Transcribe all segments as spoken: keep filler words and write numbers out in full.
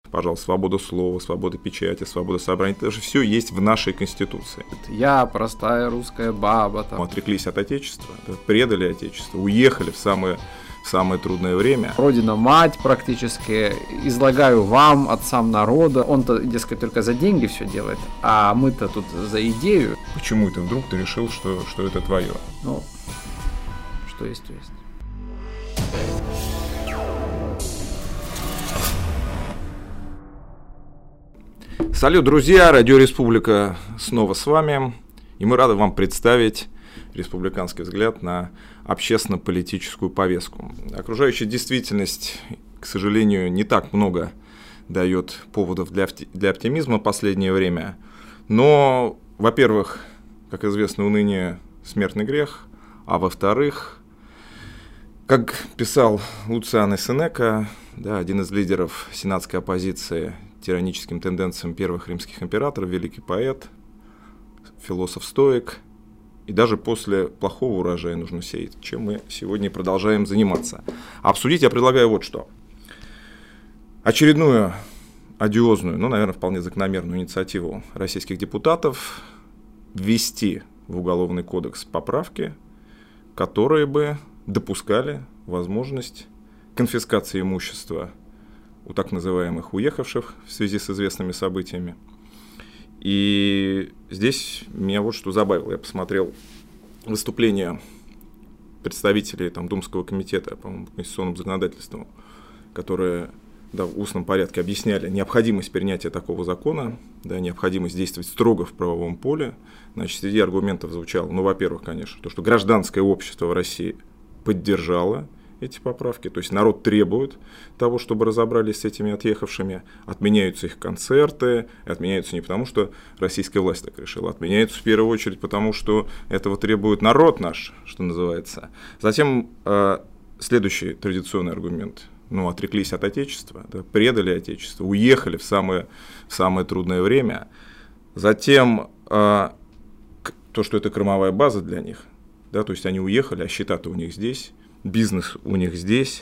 Пожалуйста, свобода слова, свобода печати, свобода собрания. Это же все есть в нашей Конституции. Я простая русская баба. Там. Отреклись от Отечества, предали Отечество, уехали в самое, в самое трудное время. Родина-мать практически. Излагаю вам, отцам народа. Он-то, дескать, только за деньги все делает, а мы-то тут за идею. Почему ты вдруг ты решил, что, что это твое? Ну, что есть, то есть. Салют, друзья! Радио Республика снова с вами. И мы рады вам представить республиканский взгляд на общественно-политическую повестку. Окружающая действительность, к сожалению, не так много дает поводов для, для оптимизма в последнее время. Но, во-первых, как известно, уныние – смертный грех. А во-вторых, как писал Луциано Сенека, да, один из лидеров сенатской оппозиции тираническим тенденциям первых римских императоров, великий поэт, философ-стоик, и даже после плохого урожая нужно сеять, чем мы сегодня продолжаем заниматься. Обсудить я предлагаю вот что. Очередную одиозную, ну, наверное, вполне закономерную инициативу российских депутатов ввести в Уголовный кодекс поправки, которые бы допускали возможность конфискации имущества у так называемых уехавших в связи с известными событиями. И здесь меня вот что забавило. Я посмотрел выступление представителей там, Думского комитета по конституционному законодательству, которые да, в устном порядке объясняли необходимость принятия такого закона, да, необходимость действовать строго в правовом поле. Значит, среди аргументов звучало, ну, во-первых, конечно, то, что гражданское общество в России поддержало эти поправки, то есть народ требует того, чтобы разобрались с этими отъехавшими, отменяются их концерты, отменяются не потому, что российская власть так решила, отменяются в первую очередь потому, что этого требует народ наш, что называется. Затем э, следующий традиционный аргумент, ну, отреклись от Отечества, да, предали Отечество, уехали в самое, в самое трудное время. Затем э, то, что это кормовая база для них, да, то есть они уехали, а счета-то у них здесь, бизнес у них здесь.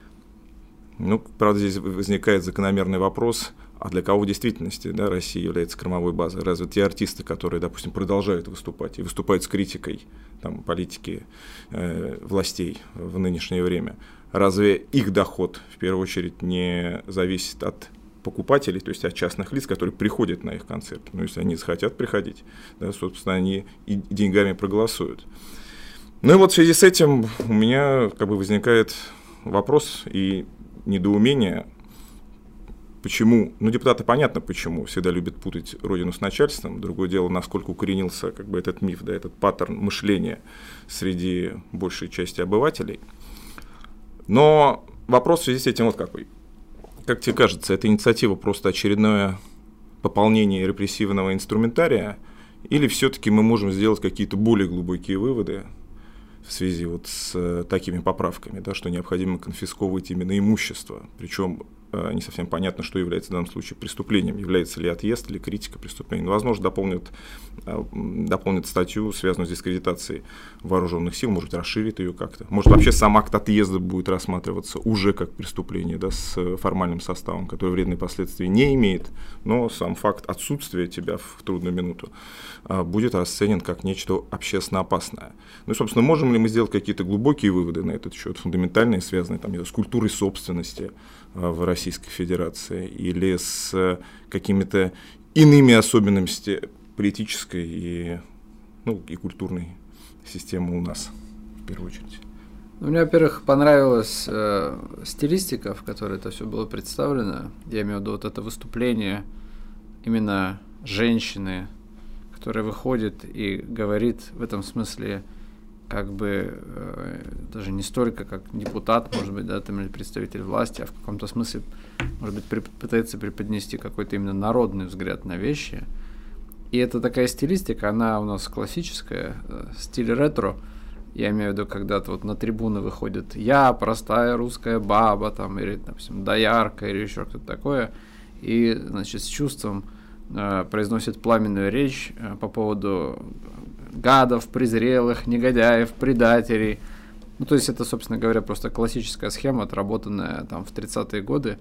Ну, правда, здесь возникает закономерный вопрос, а для кого в действительности, да, Россия является кормовой базой? Разве те артисты, которые, допустим, продолжают выступать и выступают с критикой там, политики э, властей в нынешнее время, разве их доход в первую очередь не зависит от покупателей, то есть от частных лиц, которые приходят на их концерты? Ну, если они захотят приходить, да, собственно, они и деньгами проголосуют. Ну и вот в связи с этим у меня как бы возникает вопрос и недоумение, почему, ну депутаты понятно почему, всегда любят путать родину с начальством, другое дело, насколько укоренился как бы этот миф, да, этот паттерн мышления среди большей части обывателей. Но вопрос в связи с этим вот какой. Как тебе кажется, эта инициатива просто очередное пополнение репрессивного инструментария, или все-таки мы можем сделать какие-то более глубокие выводы в связи вот с такими поправками, да, что необходимо конфисковывать именно имущество, причем э, не совсем понятно, что является в данном случае преступлением, является ли отъезд или критика преступления. Но, возможно, дополнят, э, дополнят статью, связанную с дискредитацией вооруженных сил, может, расширит ее как-то. Может, вообще сам акт отъезда будет рассматриваться уже как преступление, да, с формальным составом, который вредные последствия не имеет, но сам факт отсутствия тебя в трудную минуту э, будет расценен как нечто общественно опасное. Ну и, собственно, можем ли мы сделать какие-то глубокие выводы на этот счет, фундаментальные, связанные там, с культурой собственности в Российской Федерации или с какими-то иными особенностями политической и, ну, и культурной системы у нас, в первую очередь? Мне, во-первых, понравилась э, стилистика, в которой это все было представлено. Я имею в виду вот это выступление именно женщины, которая выходит и говорит в этом смысле, как бы э, даже не столько как депутат, может быть, да, там, или представитель власти, а в каком-то смысле, может быть, при, пытается преподнести какой-то именно народный взгляд на вещи. И это такая стилистика, она у нас классическая, э, стиль ретро. Я имею в виду, когда-то вот на трибуны выходит «я, простая русская баба», там, или, допустим, «доярка», или еще что-то такое, и, значит, с чувством э, произносит пламенную речь э, по поводу гадов, презрелых, негодяев, предателей. Ну, то есть это, собственно говоря, просто классическая схема, отработанная там в тридцатые годы.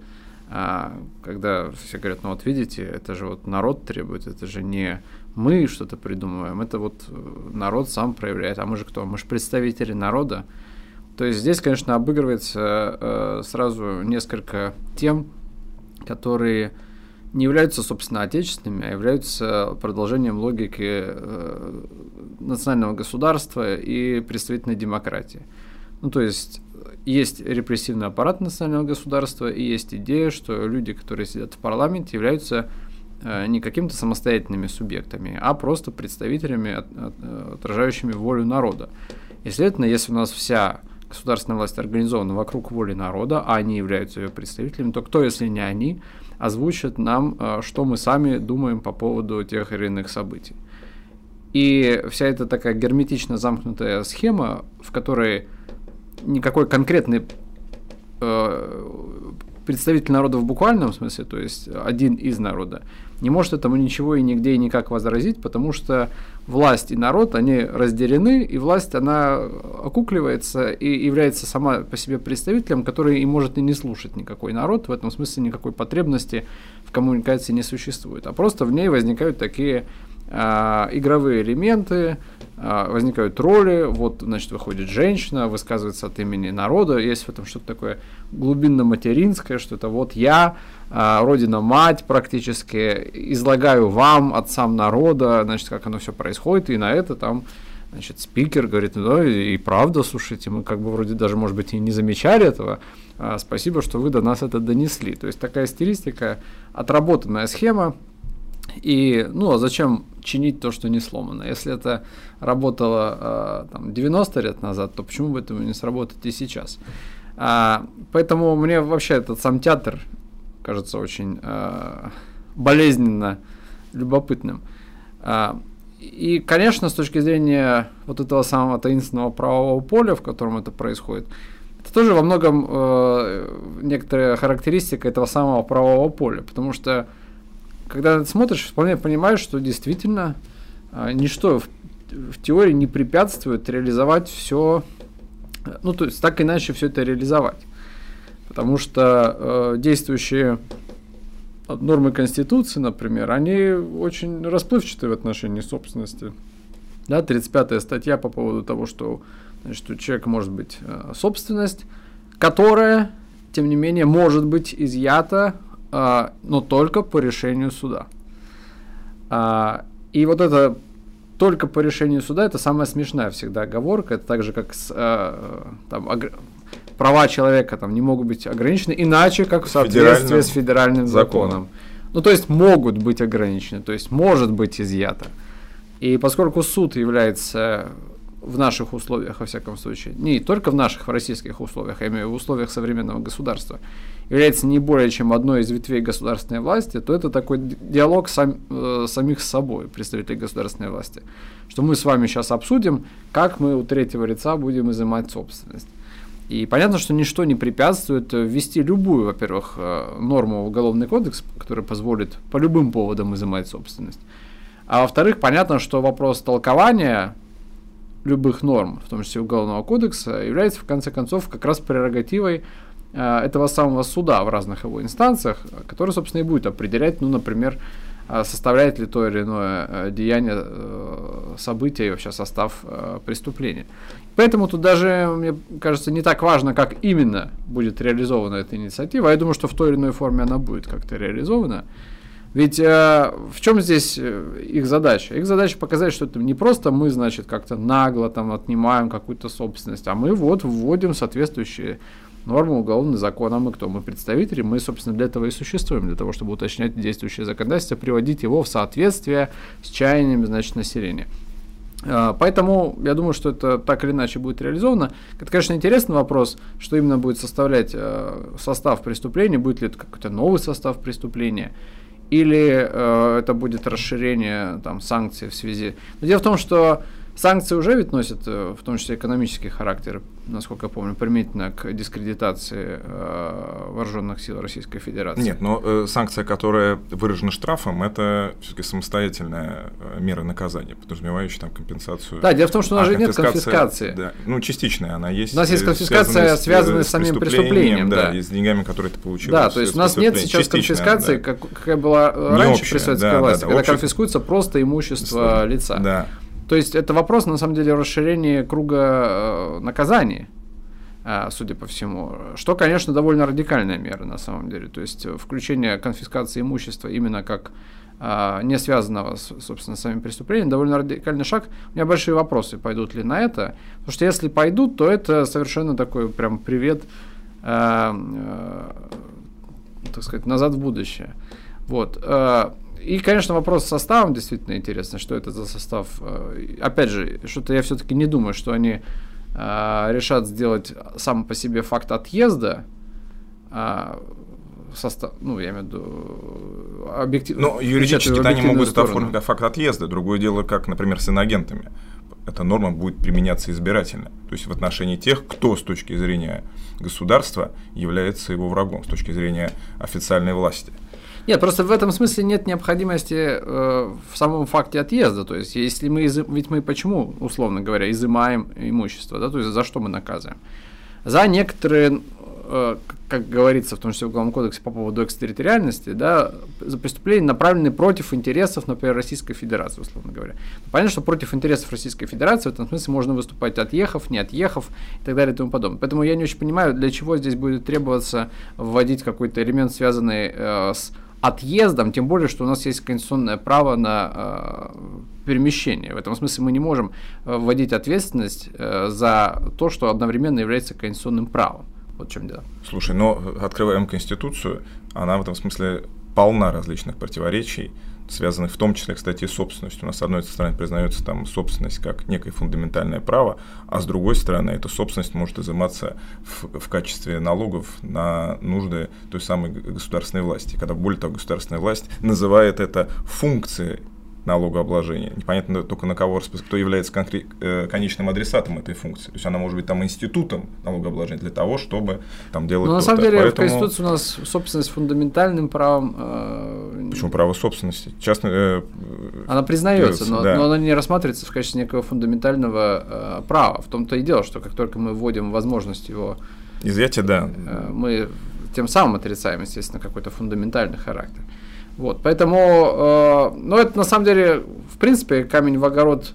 А, когда все говорят, ну вот видите, это же вот народ требует, это же не мы что-то придумываем, это вот народ сам проявляет, а мы же кто? Мы же представители народа. То есть здесь, конечно, обыгрывается э, сразу несколько тем, которые не являются, собственно, отечественными, а являются продолжением логики э, национального государства и представительной демократии. Ну, то есть есть репрессивный аппарат национального государства и есть идея, что люди, которые сидят в парламенте, являются э, не какими-то самостоятельными субъектами, а просто представителями, от, от, отражающими волю народа. И, следовательно, если у нас вся государственная власть организована вокруг воли народа, а они являются ее представителями, то кто, если не они, озвучит нам, что мы сами думаем по поводу тех или иных событий. И вся эта такая герметично замкнутая схема, в которой никакой конкретный э, представитель народа в буквальном смысле, то есть один из народа, не может этому ничего и нигде и никак возразить, потому что власть и народ, они разделены, и власть, она окукливается и является сама по себе представителем, который и может и не слушать никакой народ, в этом смысле никакой потребности в коммуникации не существует, а просто в ней возникают такие э, игровые элементы, э, возникают роли, вот, значит, выходит женщина, высказывается от имени народа, есть в этом что-то такое глубинно-материнское, что это вот я, Родина-мать практически, излагаю вам, отцам народа, значит, как оно все происходит, и на это там, значит, спикер говорит, ну, и, и правда, слушайте, мы как бы вроде даже, может быть, и не замечали этого, а, спасибо, что вы до нас это донесли. То есть такая стилистика, отработанная схема, и, ну, а зачем чинить то, что не сломано? Если это работало а, там, девяносто лет назад, то почему бы этому не сработать и сейчас? А, поэтому мне вообще этот сам театр кажется очень э, болезненно любопытным. А, и, конечно, с точки зрения вот этого самого таинственного правового поля, в котором это происходит, это тоже во многом э, некоторая характеристика этого самого правового поля, потому что, когда ты смотришь, вполне понимаешь, что действительно э, ничто в, в теории не препятствует реализовать все, ну, то есть так иначе все это реализовать. Потому что э, действующие нормы Конституции, например, они очень расплывчаты в отношении собственности. Да, тридцать пятая статья по поводу того, что, значит, у человека может быть э, собственность, которая, тем не менее, может быть изъята, э, но только по решению суда. А, и вот это только по решению суда, это самая смешная всегда оговорка, это так же, как с, э, там, огр... права человека там не могут быть ограничены иначе, как в соответствии с федеральным законом. законом. Ну, то есть могут быть ограничены, то есть может быть изъято. И поскольку суд является в наших условиях, во всяком случае, не только в наших, в российских условиях, я имею в виду в условиях современного государства, является не более чем одной из ветвей государственной власти, то это такой диалог сам, э, самих с собой, представителей государственной власти, что мы с вами сейчас обсудим, как мы у третьего лица будем изымать собственность. И понятно, что ничто не препятствует ввести любую, во-первых, норму в Уголовный кодекс, которая позволит по любым поводам изымать собственность. А во-вторых, понятно, что вопрос толкования любых норм, в том числе Уголовного кодекса, является, в конце концов, как раз прерогативой э, этого самого суда в разных его инстанциях, который, собственно, и будет определять, ну, например, составляет ли то или иное деяние, событие и вообще состав преступления. Поэтому тут даже, мне кажется, не так важно, как именно будет реализована эта инициатива. Я думаю, что в той или иной форме она будет как-то реализована. Ведь э, в чем здесь их задача? Их задача показать, что это не просто мы, значит, как-то нагло там отнимаем какую-то собственность, а мы вот вводим соответствующие нормы уголовного закона. Мы кто? Мы представители, мы, собственно, для этого и существуем, для того, чтобы уточнять действующее законодательство, приводить его в соответствие с чаяниями, значит, населения. Поэтому я думаю, что это так или иначе будет реализовано. Это, конечно, интересный вопрос, что именно будет составлять состав преступления, будет ли это какой-то новый состав преступления, или э, это будет расширение там, санкций в связи. Но дело в том, что Санкции уже ведь носят, в том числе экономический характер, насколько я помню, применительно к дискредитации э, вооруженных сил Российской Федерации. Нет, но э, санкция, которая выражена штрафом, это все-таки самостоятельная э, мера наказания, подразумевающая там компенсацию. Да, дело в том, что у нас а, же нет конфискации. Да, ну, частичная она есть. У нас есть конфискация, связанная с, с самим преступлением. Да, да, и с деньгами, которые ты получил. Да, то есть у нас нет сейчас конфискации, да. как, какая была Не раньше общая, при советской да, власти, да, да, когда общая... конфискуется просто имущество да. лица. Да. То есть это вопрос, на самом деле, расширения круга э, наказаний, э, судя по всему, что, конечно, довольно радикальная мера на самом деле. То есть включение конфискации имущества именно как э, не связанного, с, собственно, с самим преступлением, довольно радикальный шаг. У меня большие вопросы, пойдут ли на это. Потому что если пойдут, то это совершенно такой прям привет, э, э, так сказать, назад в будущее. Вот. Э, И, конечно, вопрос с составом действительно интересный, что это за состав. Опять же, что-то я все-таки не думаю, что они э, решат сделать сам по себе факт отъезда, э, состав, ну, я имею в виду, объективно. Но юридически они могут это оформить как факт отъезда. Другое дело, как, например, с иноагентами. Эта норма будет применяться избирательно. То есть в отношении тех, кто с точки зрения государства является его врагом, с точки зрения официальной власти. Нет, просто в этом смысле нет необходимости э, в самом факте отъезда. То есть, если мы, изы... ведь мы почему, условно говоря, изымаем имущество, да, то есть за что мы наказываем? За некоторые, э, как говорится в том числе в Уголовном кодексе по поводу экстерриториальности, да, за преступления, направленные против интересов, например, Российской Федерации, условно говоря. Понятно, что против интересов Российской Федерации в этом смысле можно выступать отъехав, не отъехав и так далее и тому подобное. Поэтому я не очень понимаю, для чего здесь будет требоваться вводить какой-то элемент, связанный э, с отъездом, тем более, что у нас есть конституционное право на э, перемещение. В этом смысле мы не можем вводить ответственность э, за то, что одновременно является конституционным правом. Вот в чем дело. Слушай, но открываем Конституцию, она в этом смысле полна различных противоречий, связанных в том числе, кстати, и с собственностью. У нас, с одной стороны, признается там собственность как некое фундаментальное право, а с другой стороны, эта собственность может изыматься в, в качестве налогов на нужды той самой государственной власти. Когда, более того, государственная власть называет это функцией налогообложения. Непонятно только на кого, кто является конкрет, э, конечным адресатом этой функции. То есть она может быть там институтом налогообложения для того, чтобы там делать. Но на то-то. самом деле Поэтому... в Конституции у нас собственность фундаментальным правом. Э... Почему право собственности? Частно, э, она признается, но, да. но она не рассматривается в качестве некого фундаментального э, права. В том-то и дело, что как только мы вводим возможность его изъятия, да. Э, мы тем самым отрицаем, естественно, какой-то фундаментальный характер. Вот, поэтому, э, ну, это на самом деле, в принципе, камень в огород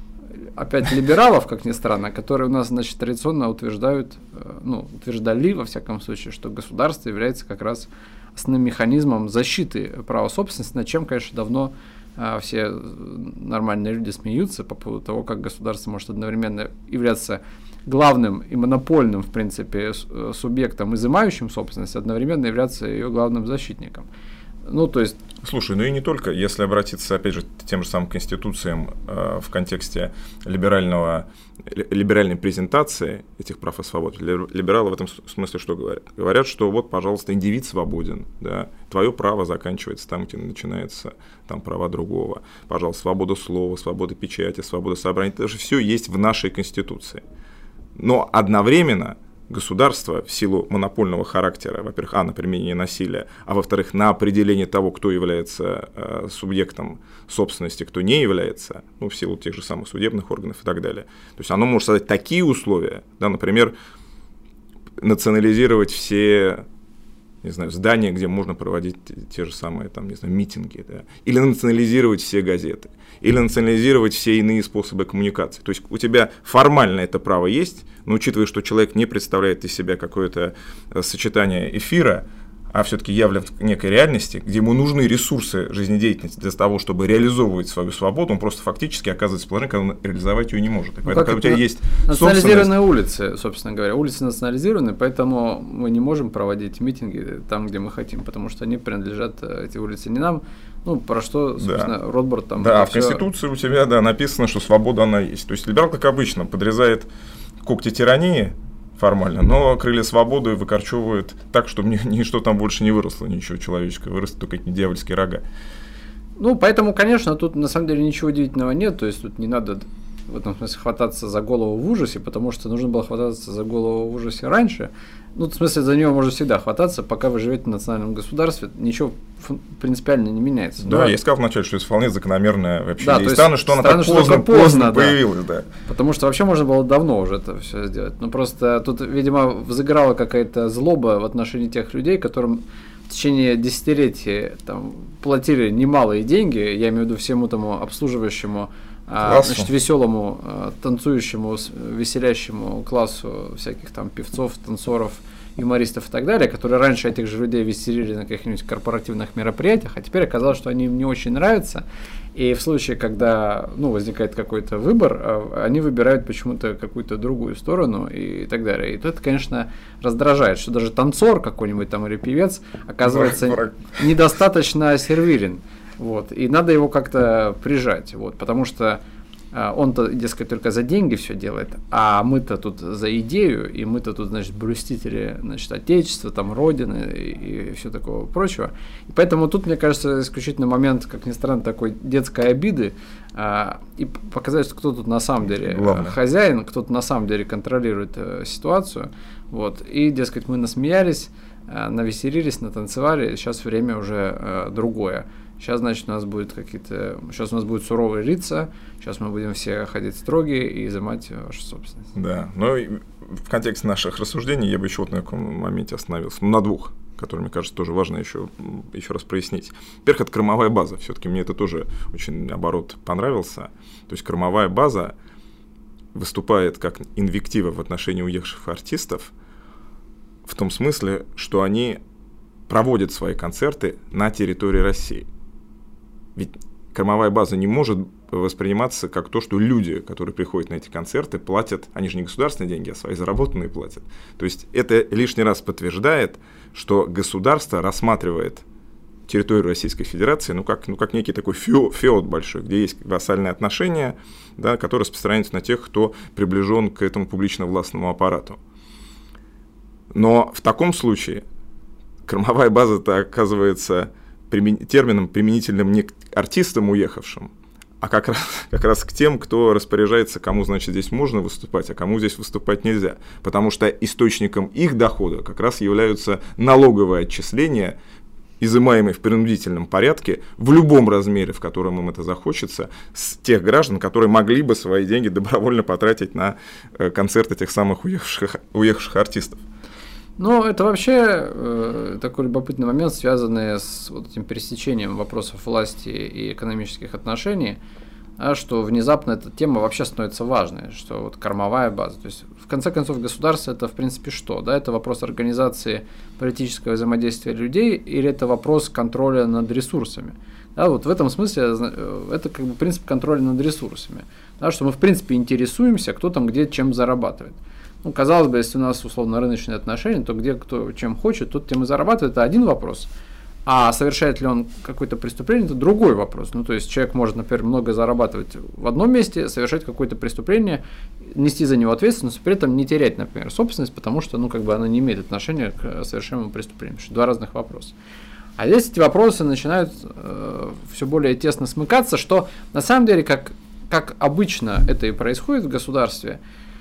опять либералов, как ни странно, которые у нас, значит, традиционно утверждают, э, ну, утверждали, во всяком случае, что государство является как раз основным механизмом защиты права собственности, над чем, конечно, давно э, все нормальные люди смеются по поводу того, как государство может одновременно являться главным и монопольным, в принципе, субъектом, изымающим собственность, одновременно являться ее главным защитником. Ну, то есть... Слушай, ну и не только, если обратиться, опять же, к тем же самым конституциям э, в контексте либерального, либеральной презентации этих прав и свобод, либералы в этом смысле что говорят? Говорят, что вот, пожалуйста, индивид свободен, да, твое право заканчивается там, где начинается там права другого. Пожалуйста, свобода слова, свобода печати, свобода собрания, это же все есть в нашей Конституции. Но одновременно государство в силу монопольного характера, во-первых, а, на применение насилия, а во-вторых, на определение того, кто является э, субъектом собственности, кто не является, ну, в силу тех же самых судебных органов и так далее. То есть оно может создать такие условия, да, например, национализировать все, не знаю, здания, где можно проводить те же самые, там, не знаю, митинги, да, или национализировать все газеты, или национализировать все иные способы коммуникации. То есть у тебя формально это право есть, но учитывая, что человек не представляет из себя какое-то сочетание эфира, а все-таки явлен в некой реальности, где ему нужны ресурсы жизнедеятельности для того, чтобы реализовывать свою свободу, он просто фактически оказывается в положении, когда он реализовать ее не может. И ну, поэтому, когда у тебя есть национализированные улицы, собственно говоря, улицы национализированы, поэтому мы не можем проводить митинги там, где мы хотим, потому что они принадлежат, эти улицы, не нам. Ну, про что, собственно, да. Ротбард там... Да, в Конституции у тебя, да, написано, что свобода она есть. То есть либерал, как обычно, подрезает когти тирании формально, но крылья свободы выкорчевывают так, чтобы ни, ничто там больше не выросло, ничего человеческого, вырастут только эти дьявольские рога. Ну, поэтому, конечно, тут на самом деле ничего удивительного нет, то есть тут не надо в этом смысле хвататься за голову в ужасе, потому что нужно было хвататься за голову в ужасе раньше. Ну, в смысле, за нее можно всегда хвататься, пока вы живете в национальном государстве, ничего принципиально не меняется. Да, Но... я сказал вначале, что это вполне закономерное вообще. Да, и странно, что она так что поздно, поздно, поздно да. появилась. Да. Потому что вообще можно было давно уже это все сделать. Но просто тут, видимо, взыграла какая-то злоба в отношении тех людей, которым в течение десятилетий там, платили немалые деньги, я имею в виду всему тому обслуживающему, а, значит, веселому, а, танцующему, веселящему классу всяких там певцов, танцоров, юмористов и так далее, которые раньше этих же людей веселили на каких-нибудь корпоративных мероприятиях, а теперь оказалось, что они им не очень нравятся. И в случае, когда ну, возникает какой-то выбор, они выбирают почему-то какую-то другую сторону и так далее. И это, конечно, раздражает, что даже танцор какой-нибудь там или певец оказывается враг, враг. недостаточно сервилен. Вот, и надо его как-то прижать, вот, потому что а, он-то, дескать, только за деньги все делает, а мы-то тут за идею, и мы-то тут, значит, блюстители, значит, отечества, там, родины и, и все такого прочего. И поэтому тут, мне кажется, исключительно момент, как ни странно, такой детской обиды, а, и показать, кто тут на самом деле Главное. хозяин, кто тут на самом деле контролирует а, ситуацию, вот, и, дескать, мы насмеялись, а, навеселились, натанцевали, сейчас время уже а, другое. Сейчас, значит, у нас будет какие-то, сейчас у нас будут суровые лица, сейчас мы будем все ходить строгие и изымать вашу собственность. Да, но в контексте наших рассуждений я бы еще вот на каком моменте остановился, ну, на двух, которые, мне кажется, тоже важно еще, еще раз прояснить. Во-первых, это кормовая база, все-таки мне это тоже очень, наоборот, понравился. То есть кормовая база выступает как инвектива в отношении уехавших артистов в том смысле, что они проводят свои концерты на территории России. Ведь кормовая база не может восприниматься как то, что люди, которые приходят на эти концерты, платят, они же не государственные деньги, а свои заработанные платят. То есть это лишний раз подтверждает, что государство рассматривает территорию Российской Федерации ну, как, ну, как некий такой феод большой, где есть вассальные отношения, да, которые распространяются на тех, кто приближен к этому публично-властному аппарату. Но в таком случае кормовая база-то оказывается термином, применительным не к артистам уехавшим, а как раз, как раз к тем, кто распоряжается, кому, значит, здесь можно выступать, а кому здесь выступать нельзя. Потому что источником их дохода как раз являются налоговые отчисления, изымаемые в принудительном порядке в любом размере, в котором им это захочется, с тех граждан, которые могли бы свои деньги добровольно потратить на концерты тех самых уехавших, уехавших артистов. Ну, это вообще э, такой любопытный момент, связанный с вот этим пересечением вопросов власти и экономических отношений, а что внезапно эта тема вообще становится важной, что вот кормовая база. То есть, в конце концов, государство это, в принципе, что? Да, это вопрос организации политического взаимодействия людей или это вопрос контроля над ресурсами? Да, вот в этом смысле это как бы принцип контроля над ресурсами. Да, что мы, в принципе, интересуемся, кто там где чем зарабатывает. Ну, казалось бы, если у нас условно рыночные отношения, то где кто чем хочет, тот тем и зарабатывает, это один вопрос. А совершает ли он какое-то преступление, это другой вопрос. Ну, то есть человек может, например, много зарабатывать в одном месте, совершать какое-то преступление, нести за него ответственность, при этом не терять, например, собственность, потому что, ну, как бы она не имеет отношения к совершаемому преступлению. Что два разных вопроса. А здесь эти вопросы начинают э, все более тесно смыкаться, что на самом деле, как, как обычно это и происходит в государстве,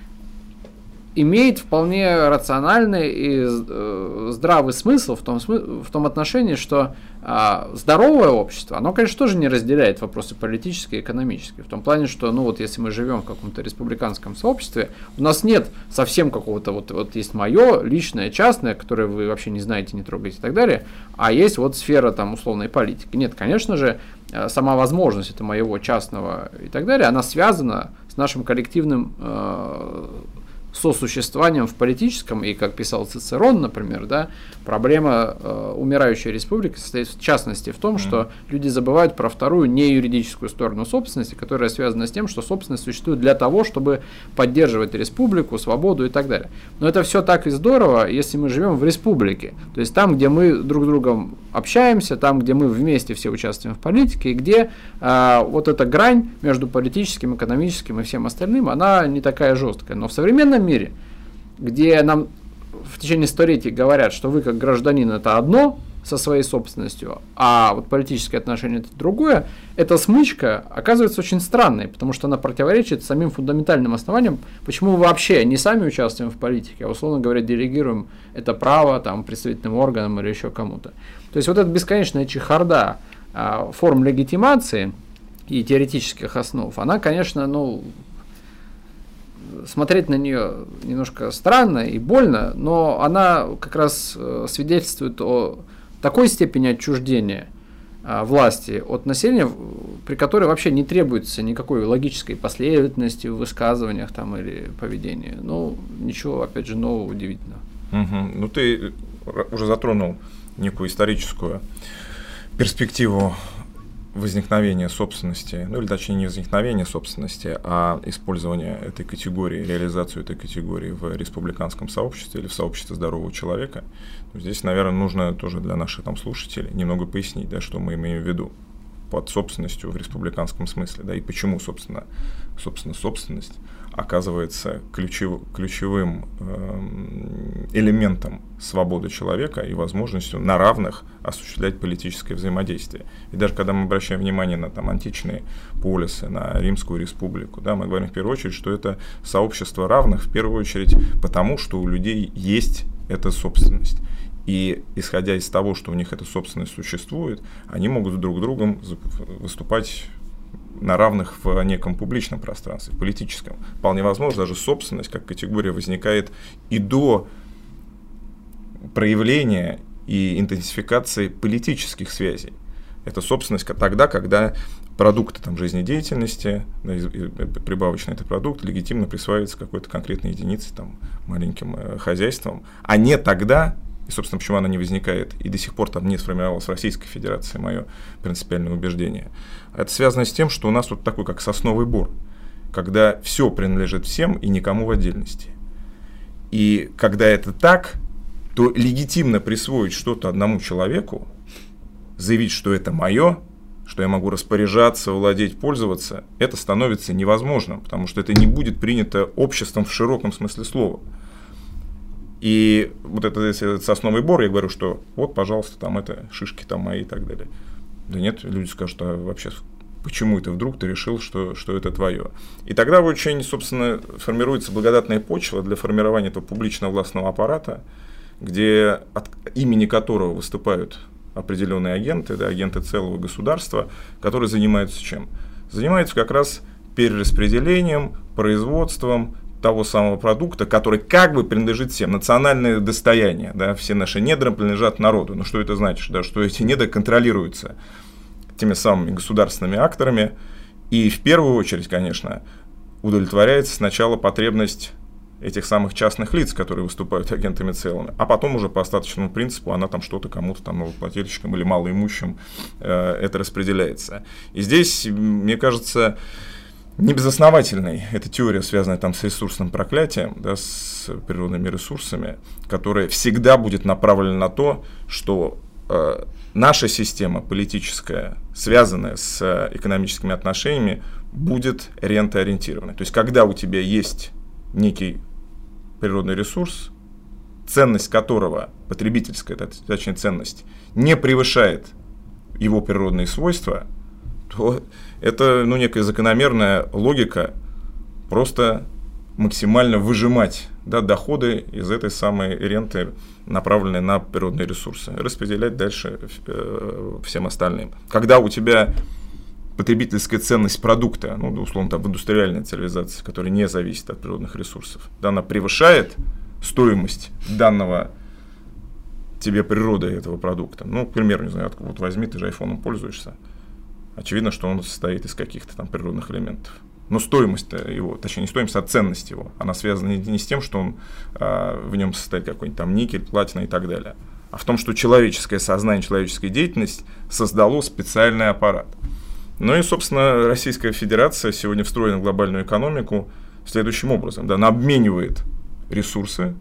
имеет вполне рациональный и э, здравый смысл в том, в том отношении, что э, здоровое общество, оно, конечно, тоже не разделяет вопросы политические и экономические. В том плане, что, ну вот, если мы живем в каком-то республиканском сообществе, у нас нет совсем какого-то, вот, вот есть мое личное, частное, которое вы вообще не знаете, не трогаете и так далее, а есть вот сфера там условной политики. Нет, конечно же, сама возможность этого моего частного и так далее, она связана с нашим коллективным э, сосуществованием в политическом, и, как писал Цицерон, например, да, проблема э, умирающей республики состоит в частности в том, mm-hmm. что люди забывают про вторую неюридическую сторону собственности, которая связана с тем, что собственность существует для того, чтобы поддерживать республику, свободу и так далее. Но это все так и здорово, если мы живем в республике, то есть там, где мы друг с другом общаемся, там, где мы вместе все участвуем в политике, и где э, вот эта грань между политическим, экономическим и всем остальным, она не такая жесткая. Но в современном мире, где нам в течение столетий говорят, что вы как гражданин это одно, со своей собственностью, а вот политические отношения это другое, эта смычка оказывается очень странной, потому что она противоречит самим фундаментальным основаниям, почему мы вообще не сами участвуем в политике, а условно говоря делегируем это право там, представительным органам или еще кому-то. То есть вот эта бесконечная чехарда а, форм легитимации и теоретических основ, она, конечно, ну, смотреть на нее немножко странно и больно, но она как раз свидетельствует о такой степени отчуждения а, власти от населения, при которой вообще не требуется никакой логической последовательности в высказываниях там, или поведении. Ну, ничего, опять же, нового, удивительного. Угу. Ну, ты уже затронул некую историческую перспективу возникновения собственности, ну или точнее не возникновения собственности, а использования этой категории, реализацию этой категории в республиканском сообществе или в сообществе здорового человека. Здесь, наверное, нужно тоже для наших там слушателей немного пояснить, да, что мы имеем в виду под собственностью в республиканском смысле, да, и почему, собственно, собственно собственность оказывается ключев, ключевым э, элементом свободы человека и возможностью на равных осуществлять политическое взаимодействие. И даже когда мы обращаем внимание на там, античные полисы, на Римскую республику, да, мы говорим в первую очередь, что это сообщество равных, в первую очередь потому, что у людей есть эта собственность. И исходя из того, что у них эта собственность существует, они могут друг с другом выступать на равных в неком публичном пространстве, в политическом. Вполне возможно, даже собственность как категория возникает и до проявления и интенсификации политических связей. Это собственность тогда, когда продукты там, жизнедеятельности, да, прибавочный это продукт, легитимно присваивается какой-то конкретной единице, там, маленьким э, хозяйством, а не тогда, и, собственно, почему она не возникает, и до сих пор там не сформировалась в Российской Федерации, мое принципиальное убеждение. Это связано с тем, что у нас вот такой, как сосновый бор, когда все принадлежит всем и никому в отдельности. И когда это так, то легитимно присвоить что-то одному человеку, заявить, что это мое, что я могу распоряжаться, владеть, пользоваться, это становится невозможным, потому что это не будет принято обществом в широком смысле слова. И вот этот, этот сосновый бор, я говорю, что вот, пожалуйста, там это шишки там мои и так далее. Да нет, люди скажут, а вообще почему это вдруг ты решил, что, что это твое? И тогда очень, собственно, формируется благодатная почва для формирования этого публичного властного аппарата, где от имени которого выступают определенные агенты, да, агенты целого государства, которые занимаются чем? Занимаются как раз перераспределением, производством того самого продукта, который как бы принадлежит всем, национальное достояние, да, все наши недра принадлежат народу. Но что это значит? Да, что эти недра контролируются теми самыми государственными акторами, и в первую очередь, конечно, удовлетворяется сначала потребность этих самых частных лиц, которые выступают агентами целыми, а потом уже по остаточному принципу она там что-то кому-то там налогоплательщикам или малоимущим э, это распределяется. И здесь, мне кажется, небезосновательной эта теория, связанная там с ресурсным проклятием, да, с природными ресурсами, которая всегда будет направлена на то, что э, наша система политическая, связанная с экономическими отношениями, будет рентоориентированной. То есть, когда у тебя есть некий природный ресурс, ценность которого, потребительская, точнее ценность, не превышает его природные свойства, то это, ну, некая закономерная логика просто максимально выжимать, да, доходы из этой самой ренты, направленные на природные ресурсы, распределять дальше э, всем остальным. Когда у тебя потребительская ценность продукта, ну, условно, там, в индустриальной цивилизации, которая не зависит от природных ресурсов, да, она превышает стоимость данного тебе природы этого продукта. Ну, к примеру, не знаю, вот возьми, ты же айфоном пользуешься. Очевидно, что он состоит из каких-то там природных элементов. Но стоимость его, точнее не стоимость, а ценность его, она связана не с тем, что он, а, в нем состоит какой-нибудь там никель, платина и так далее, а в том, что человеческое сознание, человеческая деятельность создало специальный аппарат. Ну и, собственно, Российская Федерация сегодня встроена в глобальную экономику следующим образом. Да, она обменивает ресурсы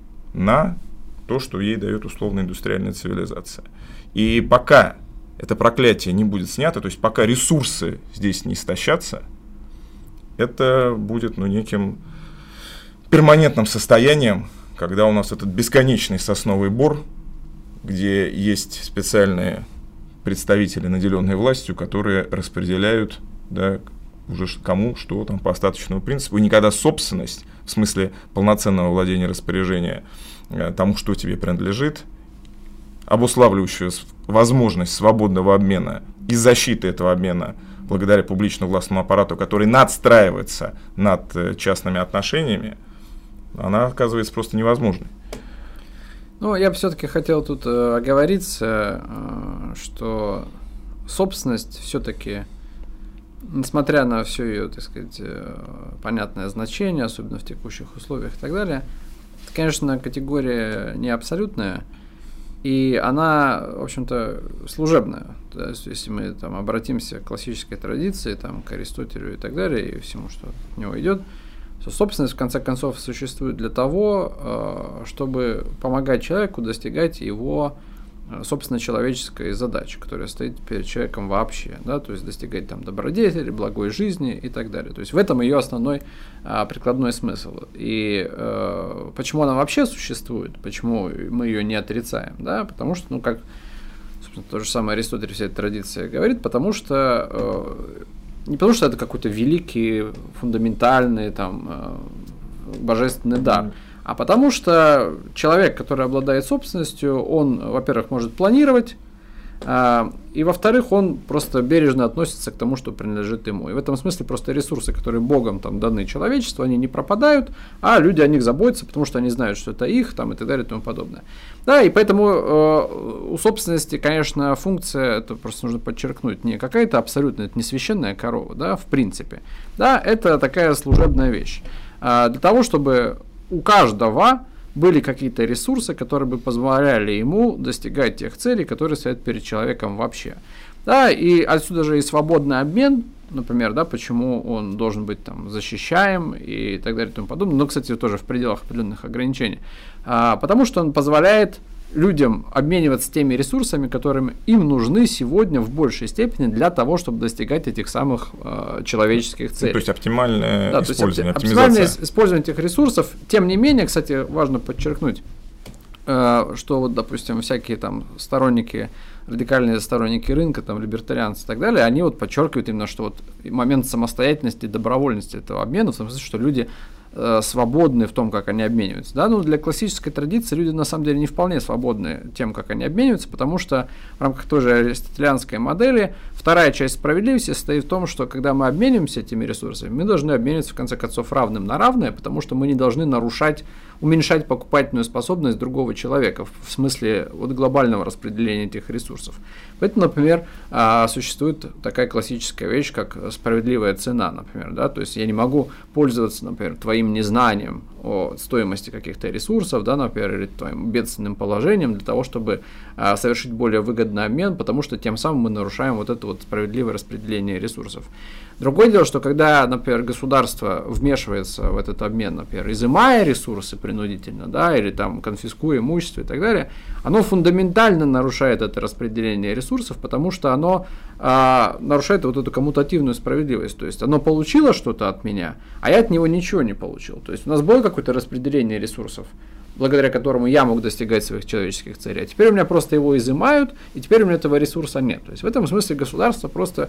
на то, что ей дает условная индустриальная цивилизация. И пока это проклятие не будет снято, то есть пока ресурсы здесь не истощатся, это будет, ну, неким перманентным состоянием, когда у нас этот бесконечный сосновый бор где есть специальные представители, наделенные властью, которые распределяют, да, уже кому что там по остаточному принципу, и никогда собственность, в смысле полноценного владения распоряжения тому, что тебе принадлежит, обуславливающую возможность свободного обмена и защиты этого обмена благодаря публично-властному аппарату, который надстраивается над частными отношениями, она оказывается просто невозможной. Ну, я бы все-таки хотел тут э, оговориться, э, что собственность все-таки, несмотря на все ее, так сказать, э, понятное значение, особенно в текущих условиях и так далее, это, конечно, категория не абсолютная, и она, в общем-то, служебная. То есть, если мы там обратимся к классической традиции, там, к Аристотелю и так далее, и всему, что от него идет, то собственность, в конце концов, существует для того, чтобы помогать человеку достигать его, собственно, человеческой задачи, которая стоит перед человеком вообще, да, то есть достигать там добродетели, благой жизни и так далее. То есть в этом ее основной а, прикладной смысл. И э, почему она вообще существует, почему мы ее не отрицаем, да, потому что, ну, как, собственно, то же самое Аристотель, вся эта традиция говорит, потому что э, не потому что это какой-то великий, фундаментальный, там, э, божественный дар, а потому что человек, который обладает собственностью, он, во-первых, может планировать, э, и, во-вторых, он просто бережно относится к тому, что принадлежит ему. И в этом смысле просто ресурсы, которые Богом там даны человечеству, они не пропадают, а люди о них заботятся, потому что они знают, что это их, там, и так далее, и тому подобное. Да, и поэтому э, у собственности, конечно, функция, это просто нужно подчеркнуть, не какая-то абсолютно, это не священная корова, да, в принципе. Да, это такая служебная вещь. Э, для того, чтобы у каждого были какие-то ресурсы, которые бы позволяли ему достигать тех целей, которые стоят перед человеком вообще. Да, и отсюда же и свободный обмен, например, да, почему он должен быть там защищаем и так далее и тому подобное, но, кстати, тоже в пределах определенных ограничений, а, потому что он позволяет людям обмениваться теми ресурсами, которые им нужны сегодня в большей степени для того, чтобы достигать этих самых э, человеческих целей. Ну, то есть оптимальное да, использование, то есть оптимальное использование этих ресурсов. Тем не менее, кстати, важно подчеркнуть, э, что вот, допустим, всякие там сторонники, радикальные сторонники рынка, там, либертарианцы и так далее, они вот подчеркивают именно, что вот момент самостоятельности и добровольности этого обмена, в том смысле, что люди свободны в том, как они обмениваются. Да? Ну, для классической традиции люди на самом деле не вполне свободны тем, как они обмениваются, потому что в рамках той же аристотелианской модели вторая часть справедливости состоит в том, что когда мы обмениваемся этими ресурсами, мы должны обмениваться в конце концов равным на равное, потому что мы не должны нарушать, уменьшать покупательную способность другого человека в смысле вот глобального распределения этих ресурсов. Поэтому, например, существует такая классическая вещь, как справедливая цена, например. Да? То есть я не могу пользоваться, например, твоим незнанием о стоимости каких-то ресурсов, да, например, или твоим бедственным положением для того, чтобы а, совершить более выгодный обмен, потому что тем самым мы нарушаем вот это вот справедливое распределение ресурсов. Другое дело, что когда, например, государство вмешивается в этот обмен, например, изымая ресурсы принудительно, да, или там конфискуя имущество и так далее, оно фундаментально нарушает это распределение ресурсов, потому что оно а, нарушает вот эту коммутативную справедливость. То есть оно получило что-то от меня, а я от него ничего не получил. То есть у нас было какое-то распределение ресурсов, благодаря которому я мог достигать своих человеческих целей. А теперь у меня просто его изымают, и теперь у меня этого ресурса нет. То есть в этом смысле государство просто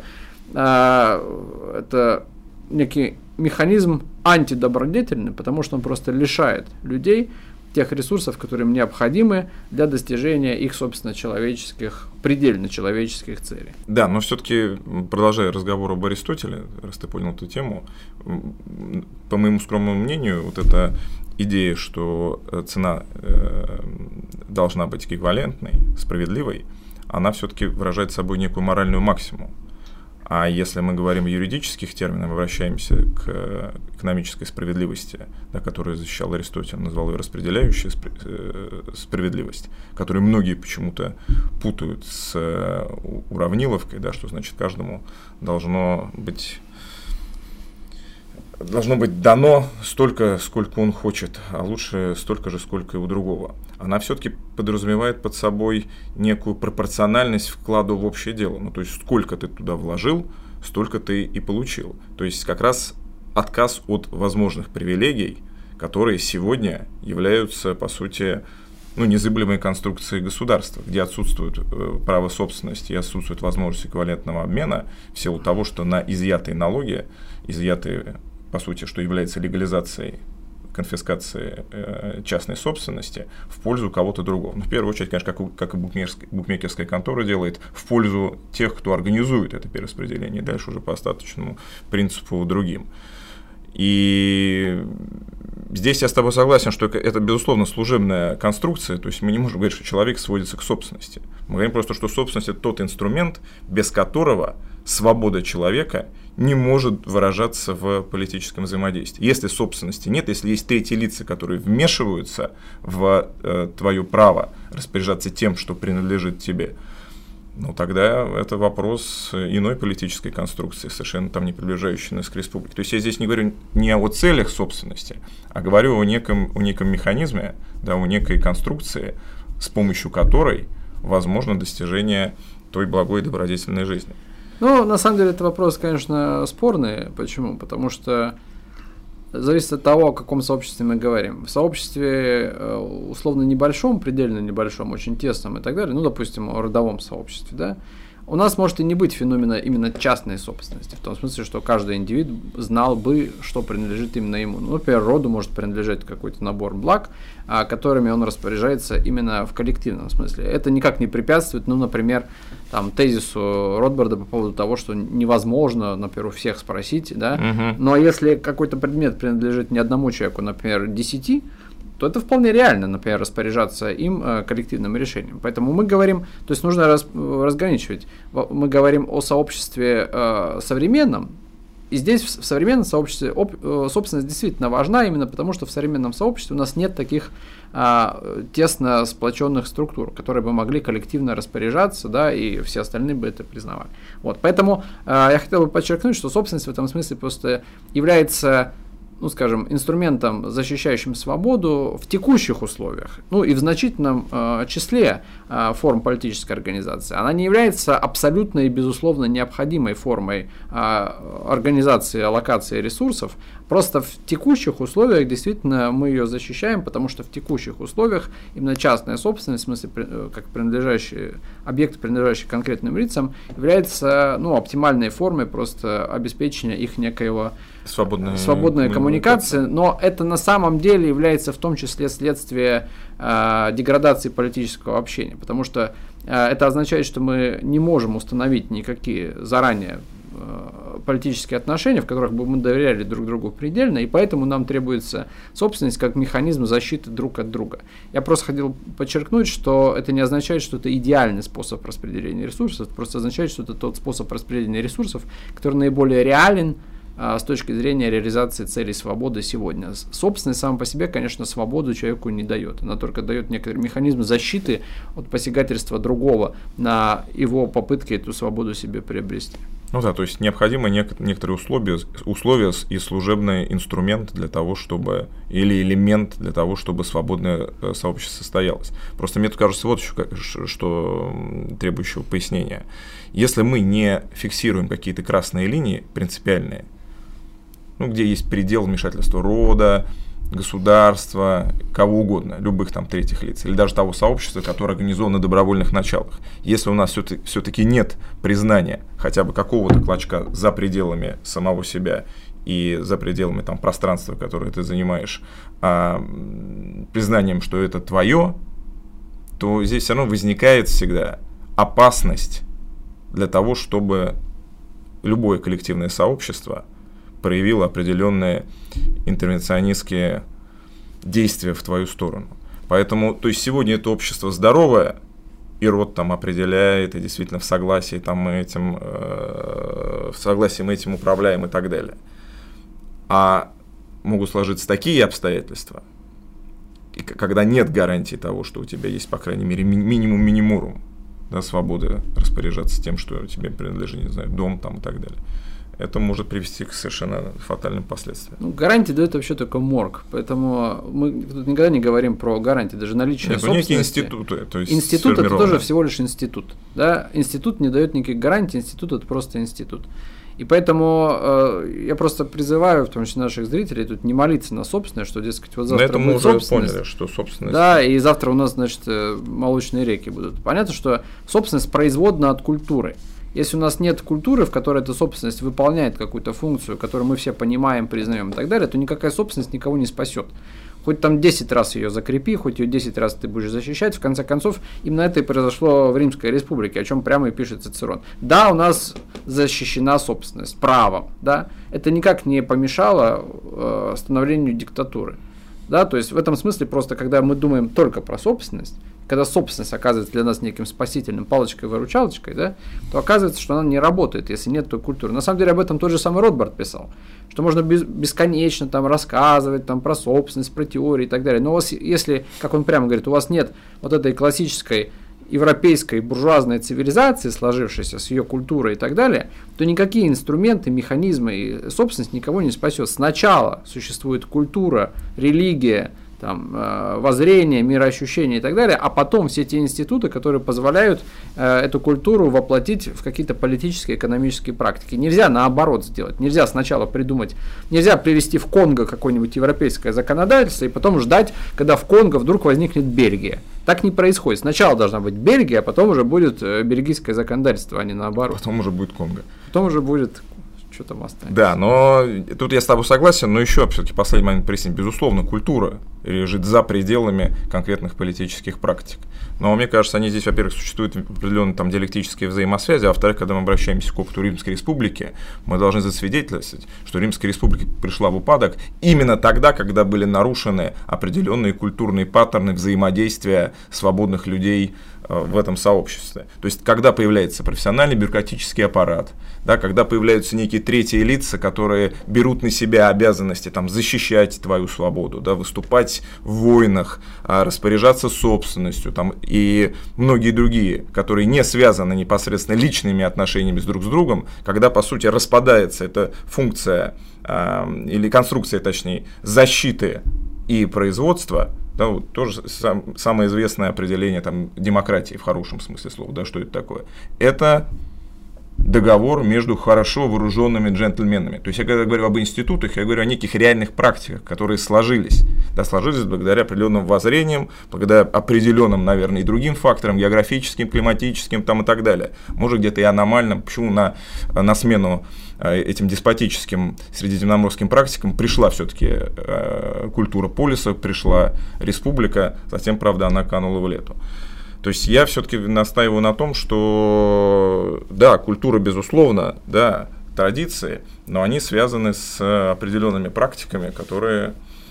э, это некий механизм антидобродетельный, потому что он просто лишает людей тех ресурсов, которые им необходимы для достижения их, собственно, человеческих, предельно человеческих целей. Да, но все-таки, продолжая разговор об Аристотеле, раз ты понял эту тему, по моему скромному мнению, вот эта идея, что цена э, должна быть эквивалентной, справедливой, она все-таки выражает собой некую моральную максимум. А если мы говорим в юридических терминах, обращаемся к экономической справедливости, да, которую защищал Аристотель, назвал ее распределяющая справедливость, которую многие почему-то путают с уравниловкой, да, что значит каждому должно быть, должно быть дано столько, сколько он хочет, а лучше столько же, сколько и у другого. Она все-таки подразумевает под собой некую пропорциональность вкладу в общее дело. Ну, то есть, сколько ты туда вложил, столько ты и получил. То есть, как раз отказ от возможных привилегий, которые сегодня являются, по сути, ну, незыблемой конструкции государства, где отсутствует э, право собственности и отсутствует возможность эквивалентного обмена в силу того, что на изъятые налоги, изъятые, по сути, что является легализацией конфискации э, частной собственности в пользу кого-то другого. Ну, в первую очередь, конечно, как, как и букмекерская, букмекерская контора делает, в пользу тех, кто организует это перераспределение, и дальше уже по остаточному принципу другим. И здесь я с тобой согласен, что это, безусловно, служебная конструкция, то есть мы не можем говорить, что человек сводится к собственности. Мы говорим просто, что собственность – это тот инструмент, без которого свобода человека не может выражаться в политическом взаимодействии. Если собственности нет, если есть третьи лица, которые вмешиваются в э, твое право распоряжаться тем, что принадлежит тебе, ну, тогда это вопрос иной политической конструкции, совершенно там не приближающей нас к республике. То есть я здесь не говорю не о целях собственности, а говорю о неком, о неком механизме, да, о некой конструкции, с помощью которой возможно достижение той благой и добродетельной жизни. Ну, на самом деле, это вопрос, конечно, спорный. Почему? Потому что зависит от того, о каком сообществе мы говорим. В сообществе условно небольшом, предельно небольшом, очень тесном и так далее, ну, допустим, о родовом сообществе, да, у нас может и не быть феномена именно частной собственности, в том смысле, что каждый индивид знал бы, что принадлежит именно ему. Ну, например, роду может принадлежать какой-то набор благ, которыми он распоряжается именно в коллективном смысле. Это никак не препятствует, ну, например, там, тезису Ротбарда по поводу того, что невозможно, например, у всех спросить, да, uh-huh. но если какой-то предмет принадлежит не одному человеку, например, десяти, то это вполне реально, например, распоряжаться им э, коллективным решением. Поэтому мы говорим, то есть нужно раз, разграничивать. Мы говорим о сообществе э, современном, и здесь в, в современном сообществе об, э, собственность действительно важна, именно потому что в современном сообществе у нас нет таких э, тесно сплоченных структур, которые бы могли коллективно распоряжаться, да, и все остальные бы это признавали. Вот, поэтому э, я хотел бы подчеркнуть, что собственность в этом смысле просто является, ну, скажем, инструментом, защищающим свободу в текущих условиях, ну и в значительном э, числе э, форм политической организации. Она не является абсолютно и безусловно необходимой формой э, организации, аллокации ресурсов. Просто в текущих условиях действительно мы ее защищаем, потому что в текущих условиях именно частная собственность, в смысле как принадлежащий объект, принадлежащий конкретным лицам, является, ну, оптимальной формой просто обеспечения их некоего Свободная, свободная коммуникация, но это на самом деле является в том числе следствие э, деградации политического общения, потому что э, это означает, что мы не можем установить никакие заранее э, политические отношения, в которых бы мы доверяли друг другу предельно, и поэтому нам требуется собственность как механизм защиты друг от друга. Я просто хотел подчеркнуть, что это не означает, что это идеальный способ распределения ресурсов, это просто означает, что это тот способ распределения ресурсов, который наиболее реален с точки зрения реализации целей свободы сегодня. Собственность сама по себе, конечно, свободу человеку не дает. Она только дает некоторый механизм защиты от посягательства другого на его попытки эту свободу себе приобрести. Ну да, то есть необходимы нек- некоторые условия, условия и служебный инструмент для того, чтобы, или элемент для того, чтобы свободное сообщество состоялось. Просто мне кажется, вот еще что требующего пояснения. Если мы не фиксируем какие-то красные линии принципиальные, ну, где есть предел вмешательства рода, государства, кого угодно, любых там третьих лиц, или даже того сообщества, которое организовано на добровольных началах. Если у нас все-таки нет признания хотя бы какого-то клочка за пределами самого себя и за пределами там пространства, которое ты занимаешь, а, признанием, что это твое, то здесь все равно возникает всегда опасность для того, чтобы любое коллективное сообщество проявило определенные интервенционистские действия в твою сторону. Поэтому, то есть сегодня это общество здоровое, и род там определяет, и действительно в согласии там мы этим, э, в согласии мы этим управляем и так далее. А могут сложиться такие обстоятельства, когда нет гарантии того, что у тебя есть, по крайней мере, минимум минимум, да, свободы распоряжаться тем, что тебе принадлежит, не знаю, дом там и так далее. Это может привести к совершенно фатальным последствиям. Ну, гарантии дает вообще только морг, поэтому мы тут никогда не говорим про гарантии, даже наличие Нет, собственности. Некие институты, то есть институт – это тоже всего лишь институт. Да? Институт не дает никаких гарантий, институт – это просто институт. И поэтому э, я просто призываю, в том числе наших зрителей, тут не молиться на собственное, что, дескать, вот завтра это будет мы уже собственность. поняли, что собственность. Да, и завтра у нас, значит, молочные реки будут. Понятно, что собственность производна от культуры. Если у нас нет культуры, в которой эта собственность выполняет какую-то функцию, которую мы все понимаем, признаем и так далее, то никакая собственность никого не спасет. Хоть там десять раз ее закрепи, хоть ее десять раз ты будешь защищать, в конце концов, именно это и произошло в Римской Республике, о чем прямо и пишет Цицерон. Да, у нас защищена собственность правом, да, это никак не помешало э, становлению диктатуры. Да, то есть в этом смысле просто, когда мы думаем только про собственность, когда собственность оказывается для нас неким спасительным палочкой-выручалочкой, да, то оказывается, что она не работает, если нет той культуры. На самом деле об этом тот же самый Ротбард писал, что можно бесконечно там рассказывать там, про собственность, про теории и так далее. Но у вас, если, как он прямо говорит, у вас нет вот этой классической европейской буржуазной цивилизации, сложившейся с ее культурой и так далее, то никакие инструменты, механизмы и собственность никого не спасет. Сначала существует культура, религия, там, э, воззрение, мироощущение и так далее, а потом все те институты, которые позволяют э, эту культуру воплотить в какие-то политические, экономические практики. Нельзя наоборот сделать, нельзя сначала придумать, нельзя привести в Конго какое-нибудь европейское законодательство и потом ждать, когда в Конго вдруг возникнет Бельгия. Так не происходит. Сначала должна быть Бельгия, а потом уже будет бельгийское законодательство, а не наоборот. Потом уже будет Конго. Потом уже будет... Что там останется. Да, но тут я с тобой согласен, но еще все-таки последний момент присень. Безусловно, культура лежит за пределами конкретных политических практик. Но мне кажется, они здесь, во-первых, существуют определенные там диалектические взаимосвязи, а во-вторых, когда мы обращаемся к опыту Римской Республики, мы должны засвидетельствовать, что Римская Республика пришла в упадок именно тогда, когда были нарушены определенные культурные паттерны взаимодействия свободных людей в этом сообществе. То есть, когда появляется профессиональный бюрократический аппарат, да, когда появляются некие третьи лица, которые берут на себя обязанности там, защищать твою свободу, да, выступать в войнах, распоряжаться собственностью там, и многие другие, которые не связаны непосредственно личными отношениями с друг с другом, когда, по сути, распадается эта функция э, или конструкция, точнее, защиты и производства. Да, вот тоже сам, самое известное определение там, демократии в хорошем смысле слова, да, что это такое? Это договор между хорошо вооруженными джентльменами. То есть я когда говорю об институтах, я говорю о неких реальных практиках, которые сложились. Да, сложились благодаря определенным воззрениям, благодаря определенным, наверное, и другим факторам, географическим, климатическим там, и так далее. Может где-то и аномальным. Почему на, на смену этим деспотическим средиземноморским практикам пришла все-таки э, культура полиса, пришла республика, затем, правда, она канула в лету. То есть я все-таки настаиваю на том, что да, культура, безусловно, да, традиции, но они связаны с определенными практиками, которые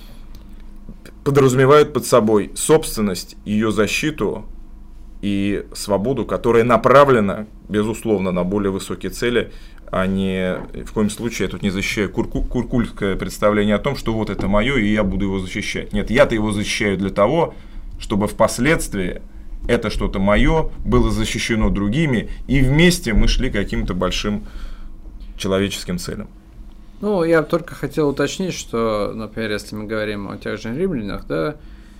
подразумевают под собой собственность, ее защиту и свободу, которая направлена, безусловно, на более высокие цели, а не в коем случае я тут не защищаю курку, куркульское представление о том, что вот это мое, и я буду его защищать. Нет, я-то его защищаю для того, чтобы впоследствии это что-то мое было защищено другими, и вместе мы шли к каким-то большим человеческим целям. Ну, я только хотел уточнить, что, например, если мы говорим о тех же римлянах, да,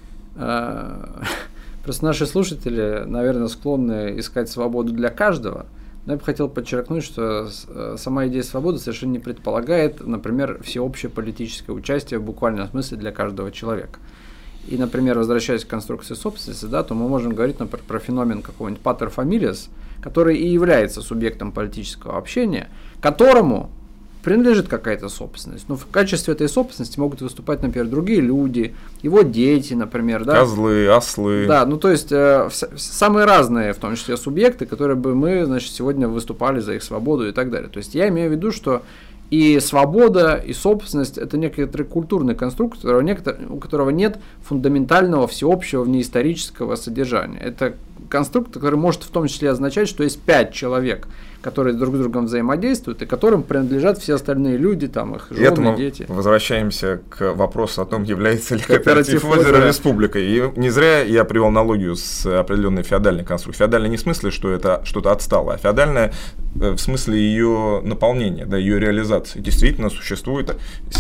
э, просто наши слушатели, наверное, склонны искать свободу для каждого. Но я бы хотел подчеркнуть, что сама идея свободы совершенно не предполагает, например, всеобщее политическое участие в буквальном смысле для каждого человека. И, например, возвращаясь к конструкции собственности, да, то мы можем говорить, например, про феномен какого-нибудь pater familias, который и является субъектом политического общения, которому принадлежит какая-то собственность. Но в качестве этой собственности могут выступать, например, другие люди, его дети, например. Да? Козлы, ослы. Да, ну то есть э, самые разные, в том числе субъекты, которые бы мы, значит, сегодня выступали за их свободу и так далее. То есть я имею в виду, что и свобода, и собственность – это некоторый культурный конструкт, у которого, у которого нет фундаментального, всеобщего, внеисторического содержания. Это конструкт, который может в том числе означать, что есть пять человек, которые друг с другом взаимодействуют, и которым принадлежат все остальные люди, там, их жены, дети. Возвращаемся к вопросу о том, является ли кооператив озера республикой. И не зря я привел аналогию с определенной феодальной конструкцией. Феодальная не в смысле, что это что-то отстало, а феодальная в смысле ее наполнения, да, ее реализации. Действительно существует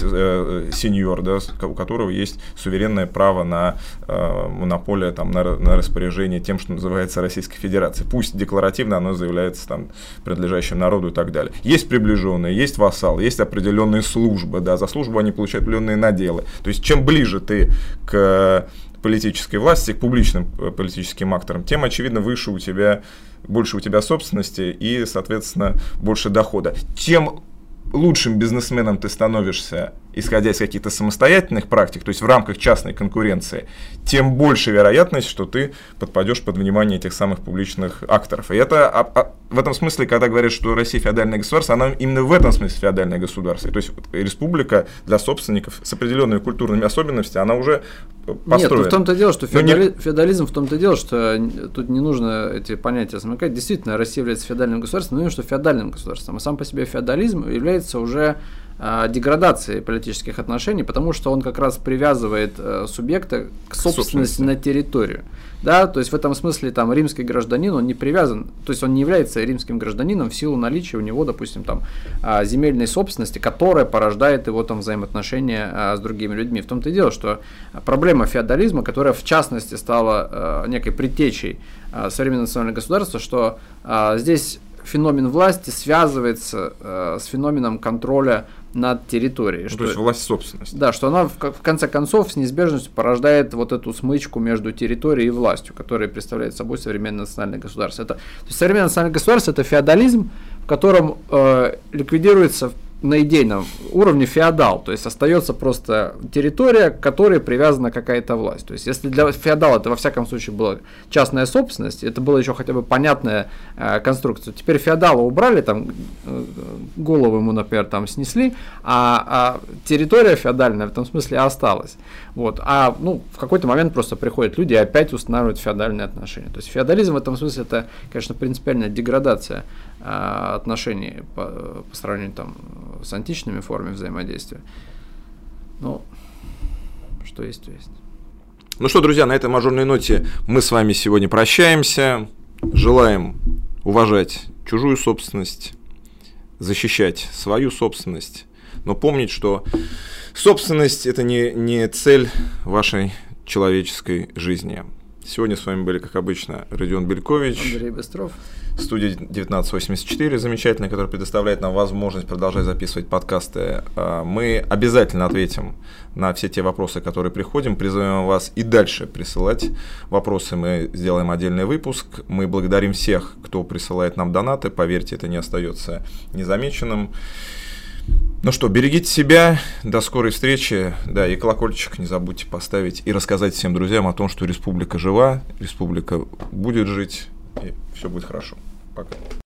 сеньор, да, у которого есть суверенное право на э, монополию, там, на, на распоряжение тем, что называется Российской Федерацией. Пусть декларативно оно заявляется там, принадлежащим народу и так далее. Есть приближенные, есть вассалы, есть определенные службы, да, за службу они получают определенные наделы. То есть чем ближе ты к политической власти, к публичным политическим акторам, тем, очевидно, выше у тебя, больше у тебя собственности и, соответственно, больше дохода. Тем лучшим бизнесменом ты становишься, исходя из каких-то самостоятельных практик, то есть в рамках частной конкуренции, тем больше вероятность, что ты подпадешь под внимание этих самых публичных акторов. И это а, а, в этом смысле, когда говорят, что Россия феодальное государство, она именно в этом смысле феодальное государство. То есть республика для собственников с определенными культурными особенностями, она уже построена. Нет, ну в том-то дело, что феодали... не... феодализм в том-то дело, что тут не нужно эти понятия замыкать. Действительно, Россия является феодальным государством, но именно что феодальным государством. А сам по себе феодализм является уже деградации политических отношений, потому что он как раз привязывает э, субъекта к собственности, собственности на территорию. Да, то есть в этом смысле там римский гражданин, он не привязан, то есть он не является римским гражданином в силу наличия у него, допустим, там земельной собственности, которая порождает его там взаимоотношения с другими людьми. В том-то и дело, что проблема феодализма, которая в частности стала некой предтечей современного национального государства, что здесь феномен власти связывается э, с феноменом контроля над территорией. Ну, что, то есть власть собственности. Да, что она в, в конце концов с неизбежностью порождает вот эту смычку между территорией и властью, которая представляет собой современное национальное государство. Это, то есть современное национальное государство – это феодализм, в котором э, ликвидируется на идейном уровне феодал, то есть остается просто территория, к которой привязана какая-то власть. То есть если для феодала это во всяком случае была частная собственность, это была еще хотя бы понятная э, конструкция. Теперь феодала убрали, там э, голову ему, например, там снесли, а, а территория феодальная в этом смысле осталась. Вот. А ну, в какой-то момент просто приходят люди и опять устанавливают феодальные отношения. То есть феодализм в этом смысле это, конечно, принципиальная деградация э, отношений по, по сравнению там с античными формами взаимодействия. Ну, что есть, то есть. Ну что, друзья, на этой мажорной ноте мы с вами сегодня прощаемся. Желаем уважать чужую собственность, защищать свою собственность, но помнить, что собственность – это не, не цель вашей человеческой жизни. Сегодня с вами были, как обычно, Родион Белькович, Андрей Быстров. Студия девятнадцать восемьдесят четыре, замечательная, которая предоставляет нам возможность продолжать записывать подкасты. Мы обязательно ответим на все те вопросы, которые приходим. Призываем вас и дальше присылать вопросы. Мы сделаем отдельный выпуск. Мы благодарим всех, кто присылает нам донаты. Поверьте, это не остается незамеченным. Ну что, берегите себя, до скорой встречи, да, и колокольчик не забудьте поставить и рассказать всем друзьям о том, что республика жива, республика будет жить, и все будет хорошо. Пока.